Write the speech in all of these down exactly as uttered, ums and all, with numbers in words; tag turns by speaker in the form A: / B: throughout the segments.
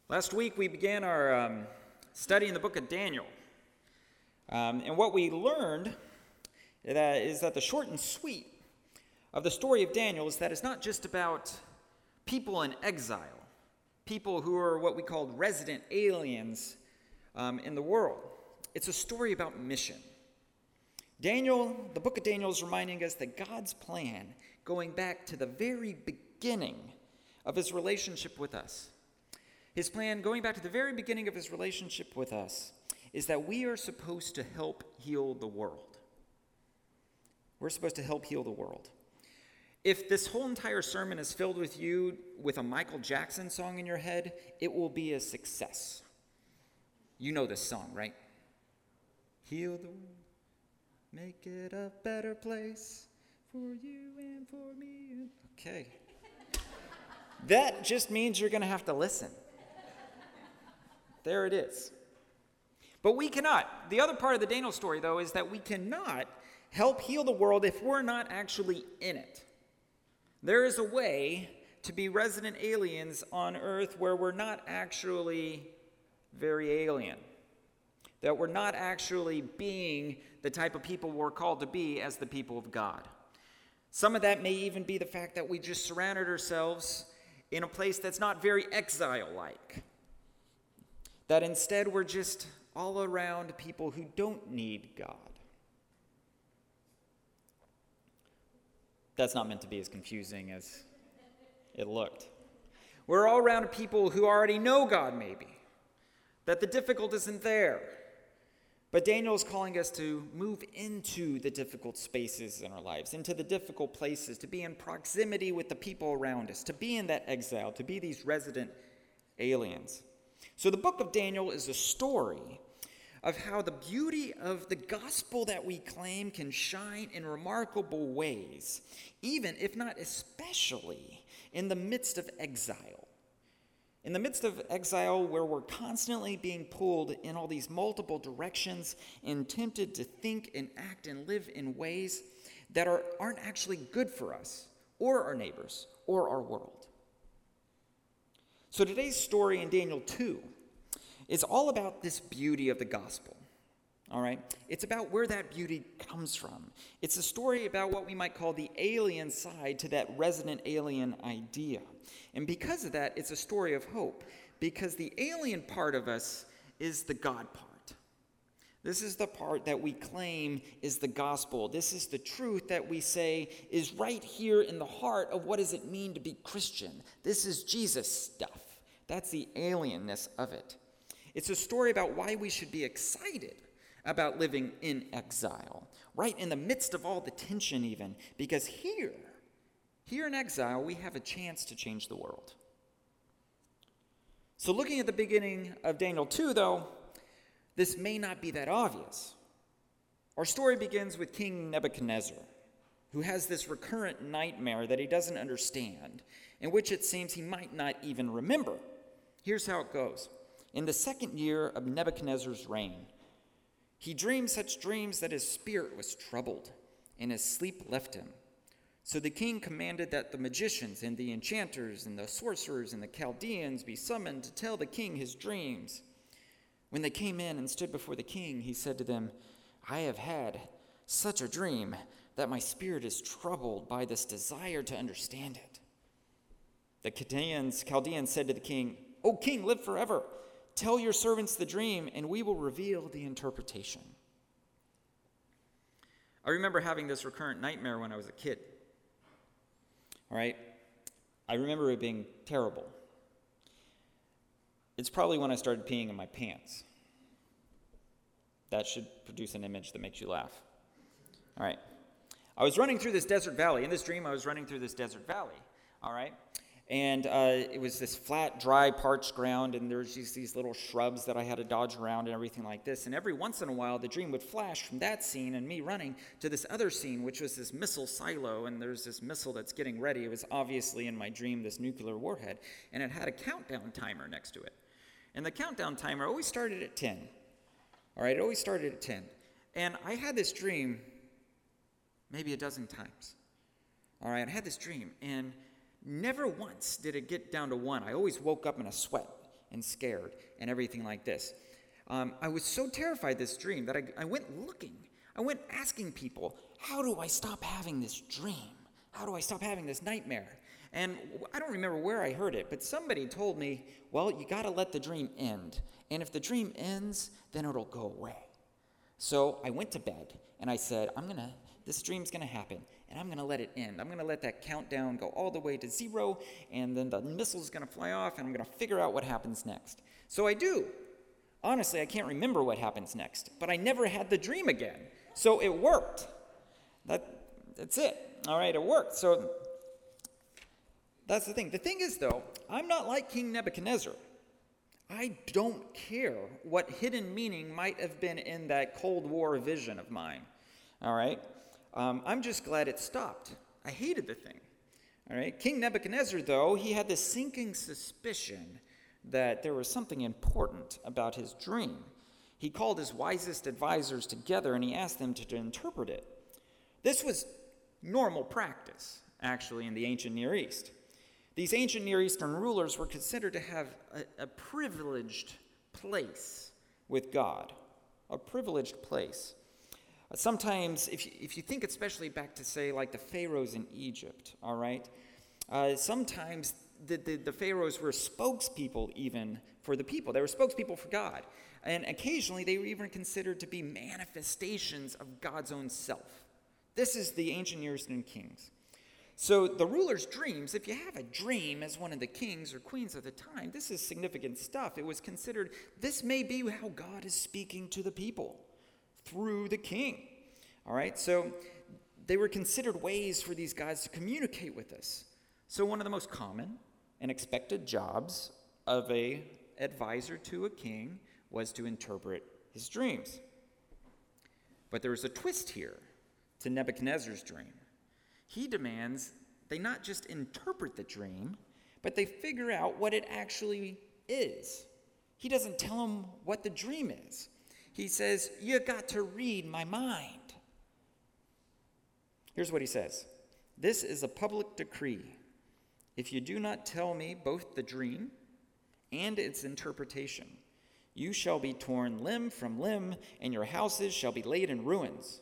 A: Last week we began our um, study in the book of Daniel. Um, and what we learned that is that the short and sweet of the story of Daniel is that it's not just about people in exile, people who are what we called resident aliens um, in the world. It's a story about mission. Daniel, the book of Daniel is reminding us that God's plan, going back to the very beginning of his relationship with us, his plan, going back to the very beginning of his relationship with us, is that we are supposed to help heal the world. We're supposed to help heal the world. If this whole entire sermon is filled with you with a Michael Jackson song in your head, it will be a success. You know this song, right? Heal the world, make it a better place for you and for me. Okay. That just means you're going to have to listen. There it is. But we cannot. The other part of the Daniel story, though, is that we cannot help heal the world if we're not actually in it. There is a way to be resident aliens on earth where we're not actually very alien. That we're not actually being the type of people we're called to be as the people of God. Some of that may even be the fact that we just surrounded ourselves in a place that's not very exile-like. That instead we're just all around people who don't need God. That's not meant to be as confusing as it looked. We're all around people who already know God, maybe. That the difficult isn't there. But Daniel is calling us to move into the difficult spaces in our lives, into the difficult places, to be in proximity with the people around us, to be in that exile, to be these resident aliens. So the book of Daniel is a story of how the beauty of the gospel that we claim can shine in remarkable ways, even if not especially in the midst of exile. In the midst of exile where we're constantly being pulled in all these multiple directions and tempted to think and act and live in ways that are, aren't actually good for us or our neighbors or our world. So today's story in Daniel two is all about this beauty of the gospel, all right? It's about where that beauty comes from. It's a story about what we might call the alien side to that resident alien idea. And because of that, it's a story of hope, because the alien part of us is the God part. This is the part that we claim is the gospel. This is the truth that we say is right here in the heart of what does it mean to be Christian. This is Jesus stuff. That's the alienness of it. It's a story about why we should be excited about living in exile, right in the midst of all the tension even, because here, here in exile, we have a chance to change the world. So looking at the beginning of Daniel two, though, this may not be that obvious. Our story begins with King Nebuchadnezzar, who has this recurrent nightmare that he doesn't understand, in which it seems he might not even remember. Here's how it goes. In the second year of Nebuchadnezzar's reign, he dreamed such dreams that his spirit was troubled, and his sleep left him. So the king commanded that the magicians and the enchanters and the sorcerers and the Chaldeans be summoned to tell the king his dreams. When they came in and stood before the king, he said to them, I have had such a dream that my spirit is troubled by this desire to understand it. The Chaldeans, Chaldeans said to the king, O king, live forever. Tell your servants the dream, and we will reveal the interpretation. I remember having this recurrent nightmare when I was a kid. All right? I remember it being terrible. It's probably when I started peeing in my pants. That should produce an image that makes you laugh. All right. I was running through this desert valley. In this dream, I was running through this desert valley. All right? And uh, it was this flat, dry, parched ground, and there was just these little shrubs that I had to dodge around and everything like this. And every once in a while, the dream would flash from that scene and me running to this other scene, which was this missile silo, and there's this missile that's getting ready. It was obviously, in my dream, this nuclear warhead, and it had a countdown timer next to it. And the countdown timer always started at ten. All right, it always started at ten. And I had this dream maybe a dozen times. All right, I had this dream, and never once did it get down to one. I always woke up in a sweat. and scared and everything like this. Um, I was so terrified of this dream that I, I went looking. I went asking people, how do I stop having this dream? How do I stop having this nightmare? And I don't remember where I heard it, but somebody told me, well, you got to let the dream end. And if the dream ends, then it'll go away. So I went to bed, and I said, I'm going to, this dream's going to happen, and I'm going to let it end. I'm going to let that countdown go all the way to zero, and then the missile's going to fly off, and I'm going to figure out what happens next. So I do. Honestly, I can't remember what happens next, but I never had the dream again. So it worked. That, that's it. All right, it worked. So that's the thing. The thing is, though, I'm not like King Nebuchadnezzar. I don't care what hidden meaning might have been in that Cold War vision of mine. All right? Um, I'm just glad it stopped. I hated the thing. All right? King Nebuchadnezzar, though, he had this sinking suspicion that there was something important about his dream. He called his wisest advisors together and he asked them to, to interpret it. This was normal practice, actually, in the ancient Near East. These ancient Near Eastern rulers were considered to have a, a privileged place with God, a privileged place. Uh, sometimes, if you, if you think especially back to, say, like the pharaohs in Egypt, all right, uh, sometimes the, the, the pharaohs were spokespeople even for the people. They were spokespeople for God. And occasionally they were even considered to be manifestations of God's own self. This is the ancient Near Eastern kings. So the ruler's dreams, if you have a dream as one of the kings or queens of the time, this is significant stuff. It was considered, this may be how God is speaking to the people through the king. All right, so they were considered ways for these guys to communicate with us. So one of the most common and expected jobs of a advisor to a king was to interpret his dreams. But there was a twist here to Nebuchadnezzar's dream. He demands they not just interpret the dream, but they figure out what it actually is. He doesn't tell them what the dream is. He says, you got to read my mind. Here's what he says. This is a public decree. If you do not tell me both the dream and its interpretation, you shall be torn limb from limb, and your houses shall be laid in ruins.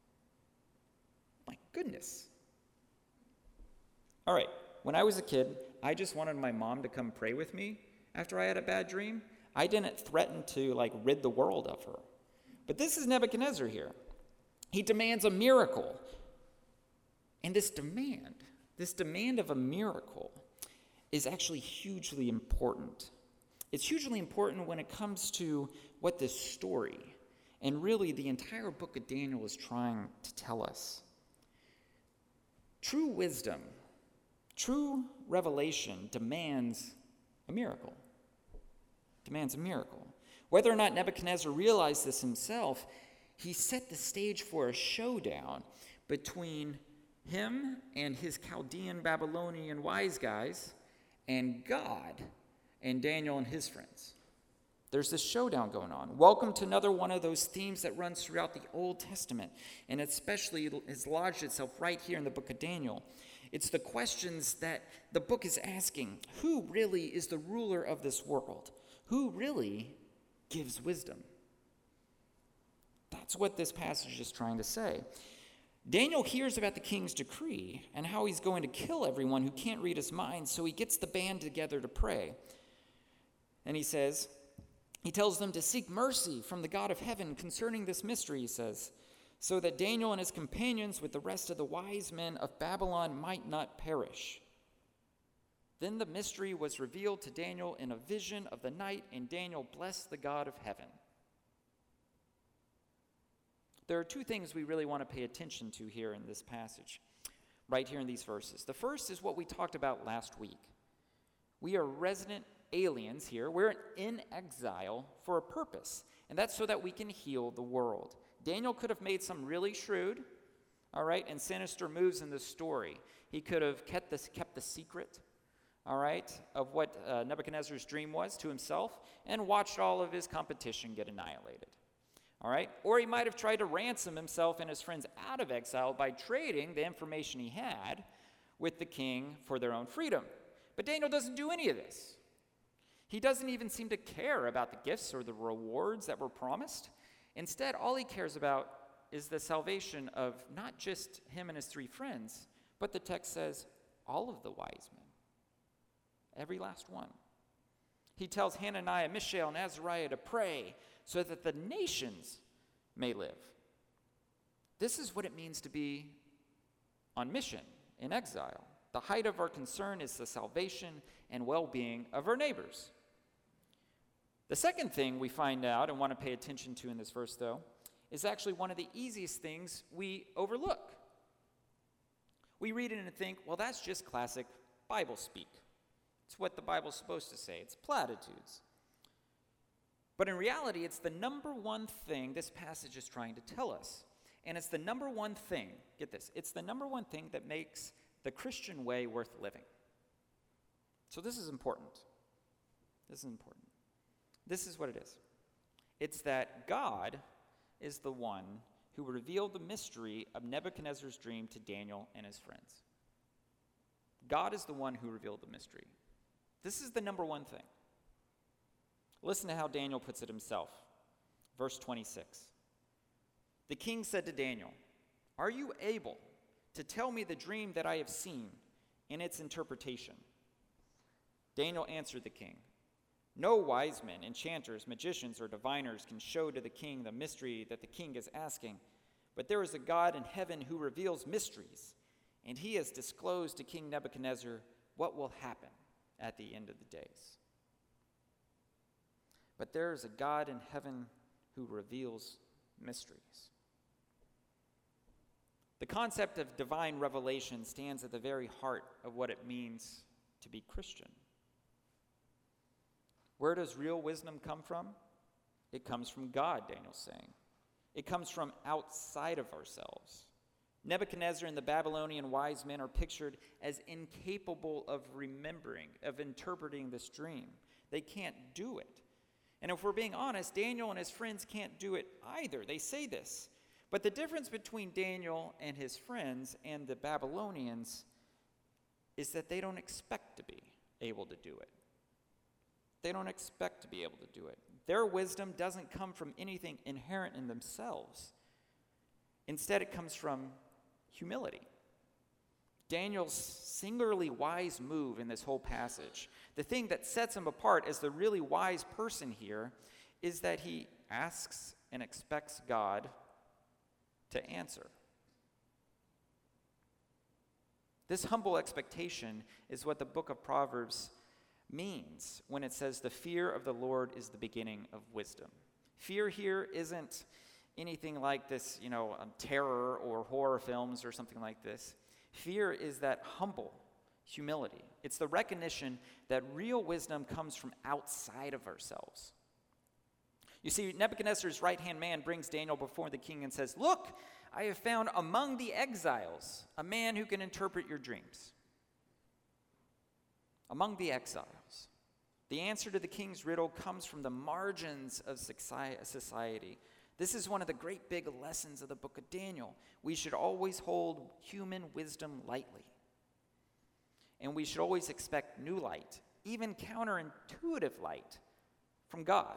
A: My goodness. All right, when I was a kid, I just wanted my mom to come pray with me after I had a bad dream. I didn't threaten to, like, rid the world of her. But this is Nebuchadnezzar here. He demands a miracle. And this demand, this demand of a miracle is actually hugely important. It's hugely important when it comes to what this story and really the entire book of Daniel is trying to tell us. True wisdom, true revelation demands a miracle. Demands a miracle. Whether or not Nebuchadnezzar realized this himself, he set the stage for a showdown between him and his Chaldean Babylonian wise guys and God and Daniel and his friends. There's this showdown going on. Welcome to another one of those themes that runs throughout the Old Testament, and especially has lodged itself right here in the book of Daniel. It's the questions that the book is asking. Who really is the ruler of this world? Who really gives wisdom? That's what this passage is trying to say. Daniel hears about the king's decree and how he's going to kill everyone who can't read his mind, so he gets the band together to pray. And he says, he tells them to seek mercy from the God of heaven concerning this mystery, he says, so that Daniel and his companions with the rest of the wise men of Babylon might not perish. Then the mystery was revealed to Daniel in a vision of the night, and Daniel blessed the God of heaven. There are two things we really want to pay attention to here in this passage, right here in these verses. The first is what we talked about last week. We are resident aliens here. We're in exile for a purpose, and that's so that we can heal the world. Daniel could have made some really shrewd, all right, and sinister moves in this story. He could have kept this, kept the secret, all right, of what uh, Nebuchadnezzar's dream was to himself and watched all of his competition get annihilated. All right? Or he might have tried to ransom himself and his friends out of exile by trading the information he had with the king for their own freedom. But Daniel doesn't do any of this. He doesn't even seem to care about the gifts or the rewards that were promised. Instead, all he cares about is the salvation of not just him and his three friends, but the text says all of the wise men, every last one. He tells Hananiah, Mishael, and Azariah to pray so that the nations may live. This is what it means to be on mission in exile. The height of our concern is the salvation and well-being of our neighbors. The second thing we find out and want to pay attention to in this verse, though, is actually one of the easiest things we overlook. We read it and think, well, that's just classic Bible speak. It's what the Bible's supposed to say. It's platitudes. But in reality, it's the number one thing this passage is trying to tell us. And it's the number one thing, get this, it's the number one thing that makes the Christian way worth living. So this is important. This is important. This is what it is. It's that God is the one who revealed the mystery of Nebuchadnezzar's dream to Daniel and his friends. God is the one who revealed the mystery. This is the number one thing. Listen to how Daniel puts it himself. Verse twenty-six. The king said to Daniel, "Are you able to tell me the dream that I have seen and its interpretation?" Daniel answered the king, "No wise men, enchanters, magicians, or diviners can show to the king the mystery that the king is asking, but there is a God in heaven who reveals mysteries, and he has disclosed to King Nebuchadnezzar what will happen at the end of the days." But there is a God in heaven who reveals mysteries. The concept of divine revelation stands at the very heart of what it means to be Christian. Where does real wisdom come from? It comes from God, Daniel's saying. It comes from outside of ourselves. Nebuchadnezzar and the Babylonian wise men are pictured as incapable of remembering, of interpreting this dream. They can't do it. And if we're being honest, Daniel and his friends can't do it either. They say this. But the difference between Daniel and his friends and the Babylonians is that they don't expect to be able to do it. They don't expect to be able to do it. Their wisdom doesn't come from anything inherent in themselves. Instead, it comes from humility. Daniel's singularly wise move in this whole passage, the thing that sets him apart as the really wise person here, is that he asks and expects God to answer. This humble expectation is what the book of Proverbs means when it says the fear of the Lord is the beginning of wisdom. Fear here isn't anything like this, you know, um, terror or horror films or something like this. Fear is that humble humility. It's the recognition that real wisdom comes from outside of ourselves. You see, Nebuchadnezzar's right-hand man brings Daniel before the king and says, "Look, I have found among the exiles a man who can interpret your dreams." Among the exiles. The answer to the king's riddle comes from the margins of society. This is one of the great big lessons of the book of Daniel. We should always hold human wisdom lightly. And we should always expect new light, even counterintuitive light, from God.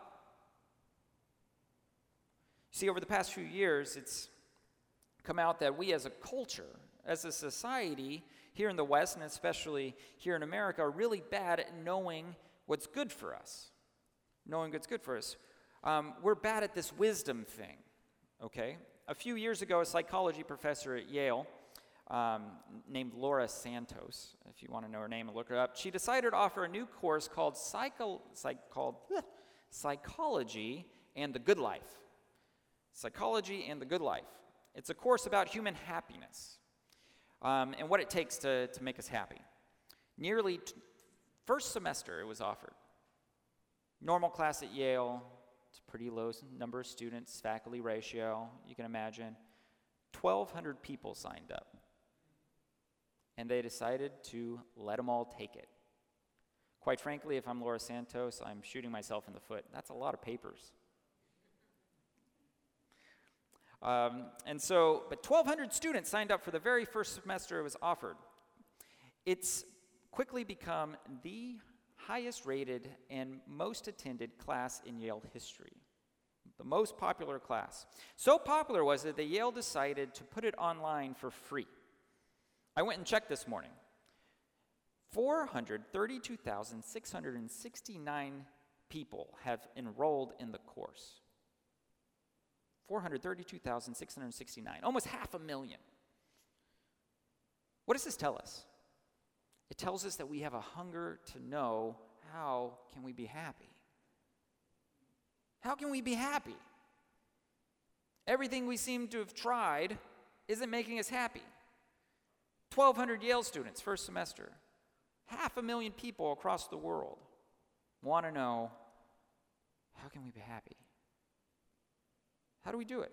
A: See, over the past few years, it's come out that we as a culture, as a society, here in the West, and especially here in America, are really bad at knowing what's good for us. Knowing what's good for us. Um, we're bad at this wisdom thing, okay? A few years ago, a psychology professor at Yale um, named Laura Santos, if you want to know her name and look her up, she decided to offer a new course called, Psycho, psych, called ugh, Psychology and the Good Life. Psychology and the Good Life. It's a course about human happiness um, and what it takes to, to make us happy. Nearly t- first semester it was offered. Normal class at Yale. It's a pretty low number of students, faculty ratio, you can imagine. twelve hundred people signed up. And they decided to let them all take it. Quite frankly, if I'm Laura Santos, I'm shooting myself in the foot. That's a lot of papers. Um, and so, but twelve hundred students signed up for the very first semester it was offered. It's quickly become the highest rated and most attended class in Yale history. The most popular class. So popular was it that Yale decided to put it online for free. I went and checked this morning. four hundred thirty-two thousand six hundred sixty-nine people have enrolled in the course. four hundred thirty-two thousand six hundred sixty-nine, almost half a million. What does this tell us? It tells us that we have a hunger to know, how can we be happy? How can we be happy? Everything we seem to have tried isn't making us happy. twelve hundred Yale students, first semester. Half a million people across the world want to know, how can we be happy? How do we do it?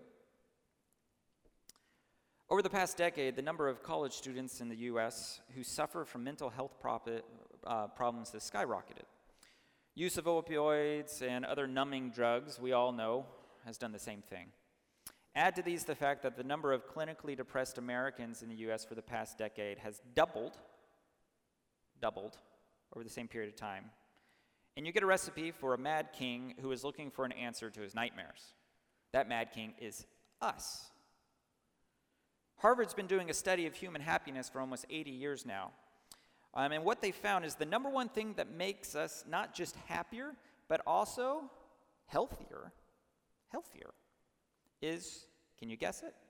A: Over the past decade, the number of college students in the U S who suffer from mental health profit, uh, problems has skyrocketed. Use of opioids and other numbing drugs, we all know, has done the same thing. Add to these the fact that the number of clinically depressed Americans in the U S for the past decade has doubled, doubled over the same period of time, and you get a recipe for a mad king who is looking for an answer to his nightmares. That mad king is us. Harvard's been doing a study of human happiness for almost eighty years now. Um, and what they found is the number one thing that makes us not just happier, but also healthier, healthier, is, can you guess it?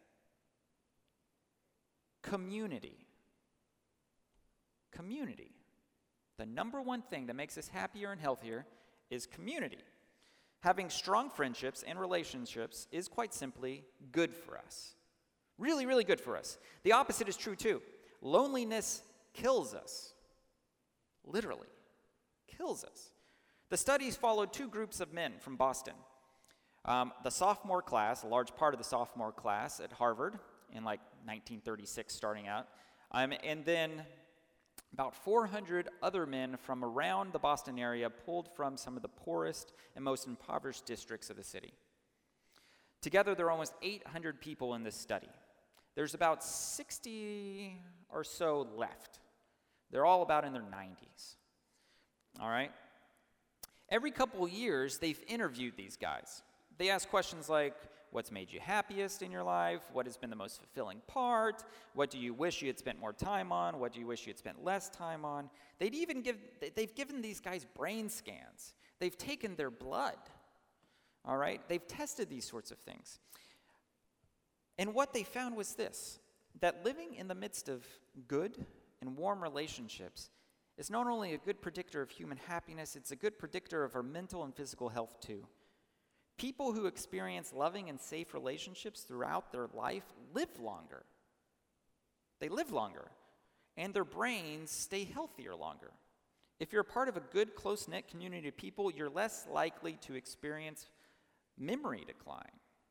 A: Community. Community. The number one thing that makes us happier and healthier is community. Having strong friendships and relationships is quite simply good for us. Really, really good for us. The opposite is true too. Loneliness kills us. Literally, kills us. The studies followed two groups of men from Boston. Um, the sophomore class, a large part of the sophomore class at Harvard in like nineteen thirty-six starting out, um, and then about four hundred other men from around the Boston area pulled from some of the poorest and most impoverished districts of the city. Together, there are almost eight hundred people in this study. There's about sixty or so left. They're all about in their nineties. All right? Every couple of years, they've interviewed these guys. They ask questions like, what's made you happiest in your life? What has been the most fulfilling part? What do you wish you had spent more time on? What do you wish you had spent less time on? They'd even give, they've given these guys brain scans. They've taken their blood. All right? They've tested these sorts of things. And what they found was this, that living in the midst of good and warm relationships is not only a good predictor of human happiness, it's a good predictor of our mental and physical health too. People who experience loving and safe relationships throughout their life live longer. They live longer, and their brains stay healthier longer. If you're a part of a good, close-knit community of people, you're less likely to experience memory decline.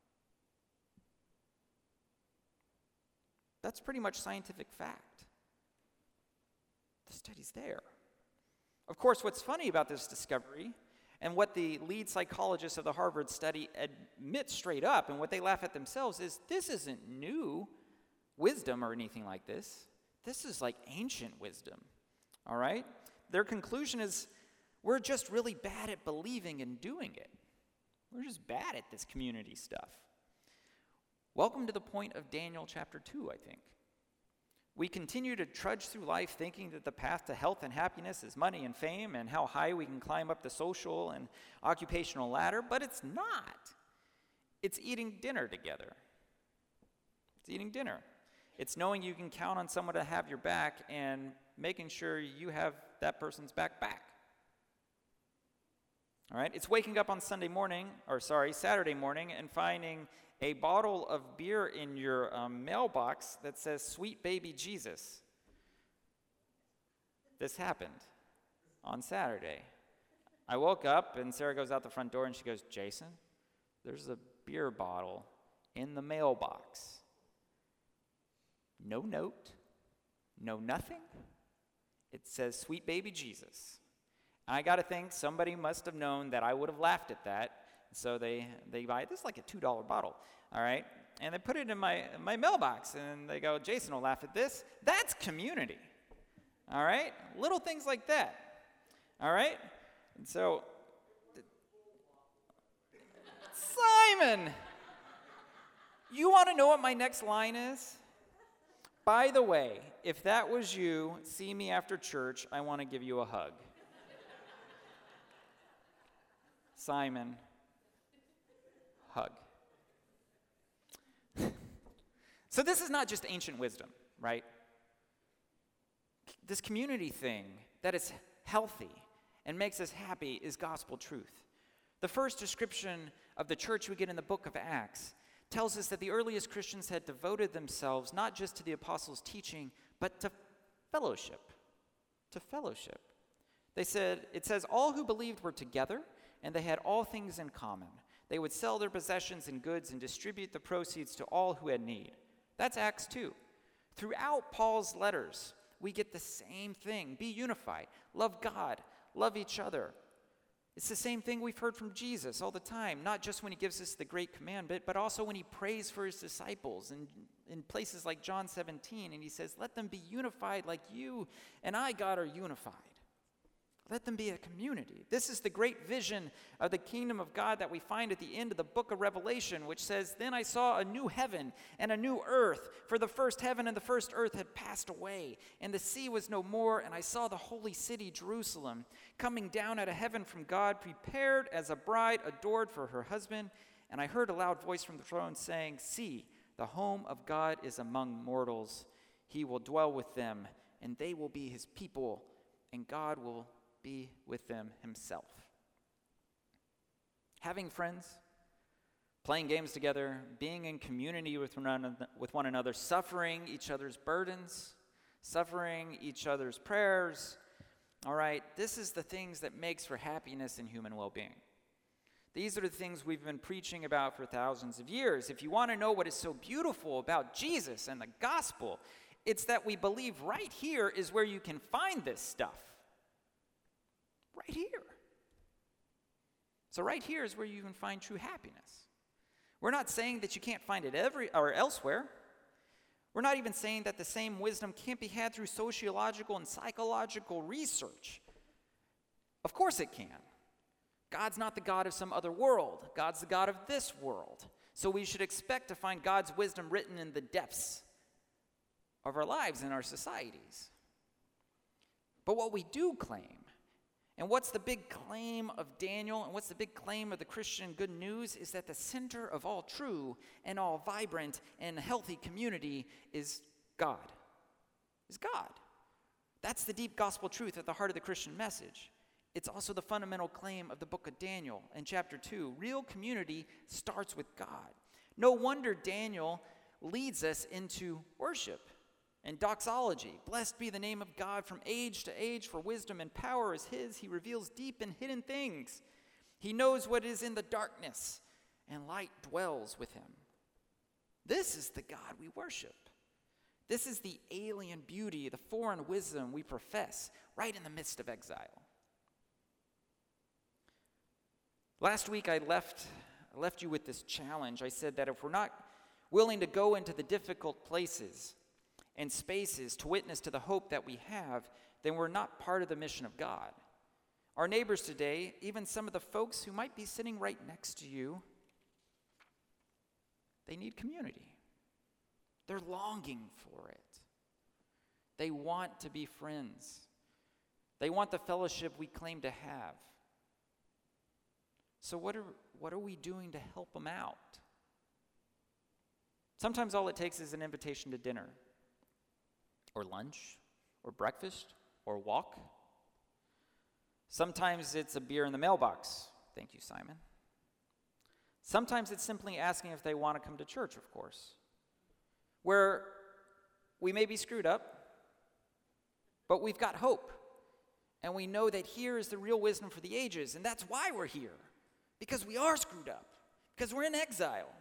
A: That's pretty much scientific fact. The study's there. Of course, what's funny about this discovery, and what the lead psychologists of the Harvard study admit straight up, and what they laugh at themselves, is this isn't new wisdom or anything like this. This is like ancient wisdom, all right? Their conclusion is, we're just really bad at believing and doing it. We're just bad at this community stuff. Welcome to the point of Daniel chapter two, I think. We continue to trudge through life thinking that the path to health and happiness is money and fame and how high we can climb up the social and occupational ladder, but it's not. It's eating dinner together. It's eating dinner. It's knowing you can count on someone to have your back and making sure you have that person's back back. All right? It's waking up on Sunday morning, or sorry, Saturday morning, and finding a bottle of beer in your um, mailbox that says, "Sweet baby Jesus." This happened on Saturday. I woke up, and Sarah goes out the front door, and she goes, "Jason, there's a beer bottle in the mailbox. No note, no nothing. It says, 'Sweet baby Jesus.'" I got to think somebody must have known that I would have laughed at that. So they, they buy, this is like a two dollar bottle, all right? And they put it in my, my mailbox, and they go, "Jason will laugh at this." That's community, all right? Little things like that, All right? And so, Simon, you want to know what my next line is? By the way, if that was you, see me after church, I want to give you a hug. Simon, hug. So this is not just ancient wisdom, right? This community thing that is healthy and makes us happy is gospel truth. The first description of the church we get in the book of Acts tells us that the earliest Christians had devoted themselves not just to the apostles' teaching, but to fellowship. To fellowship. They said, it says, all who believed were together, and they had all things in common. They would sell their possessions and goods and distribute the proceeds to all who had need. That's Acts two. Throughout Paul's letters, we get the same thing. Be unified. Love God. Love each other. It's the same thing we've heard from Jesus all the time, not just when he gives us the great commandment, but also when he prays for his disciples and in places like John seventeen, and he says, let them be unified like you and I, God, are unified. Let them be a community. This is the great vision of the kingdom of God that we find at the end of the book of Revelation, which says, then I saw a new heaven and a new earth, for the first heaven and the first earth had passed away, and the sea was no more, and I saw the holy city, Jerusalem, coming down out of heaven from God, prepared as a bride adored for her husband. And I heard a loud voice from the throne saying, see, the home of God is among mortals. He will dwell with them, and they will be his people, and God will be with them himself. Having friends, playing games together, being in community with one, with one another, suffering each other's burdens, suffering each other's prayers. All right, this is the things that makes for happiness and human well-being. These are the things we've been preaching about for thousands of years. If you want to know what is so beautiful about Jesus and the gospel, it's that we believe right here is where you can find this stuff. Right here. So right here is where you can find true happiness. We're not saying that you can't find it every or elsewhere. We're not even saying that the same wisdom can't be had through sociological and psychological research. Of course it can. God's not the God of some other world. God's the God of this world. So we should expect to find God's wisdom written in the depths of our lives and our societies. But what we do claim, and what's the big claim of Daniel, and what's the big claim of the Christian good news, is that the center of all true and all vibrant and healthy community is God. Is God. That's the deep gospel truth at the heart of the Christian message. It's also the fundamental claim of the book of Daniel in chapter two. Real community starts with God. No wonder Daniel leads us into worship and doxology. Blessed be the name of God from age to age, for wisdom and power is his. He reveals deep and hidden things. He knows what is in the darkness, and light dwells with him. This is the God we worship. This is the alien beauty, the foreign wisdom we profess right in the midst of exile. Last week I left, I left you with this challenge. I said that if we're not willing to go into the difficult places and spaces to witness to the hope that we have, then we're not part of the mission of God. Our neighbors today, even some of the folks who might be sitting right next to you, they need community. They're longing for it. They want to be friends. They want the fellowship we claim to have. So what are, what are we doing to help them out? Sometimes all it takes is an invitation to dinner, or lunch, or breakfast, or walk. Sometimes it's a beer in the mailbox. Thank you, Simon. Sometimes it's simply asking if they want to come to church, of course, where we may be screwed up, but we've got hope. And we know that here is the real wisdom for the ages, and that's why we're here, because we are screwed up, because we're in exile.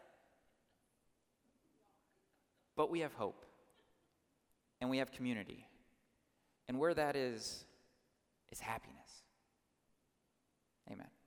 A: But we have hope. And we have community. And where that is, is happiness. Amen.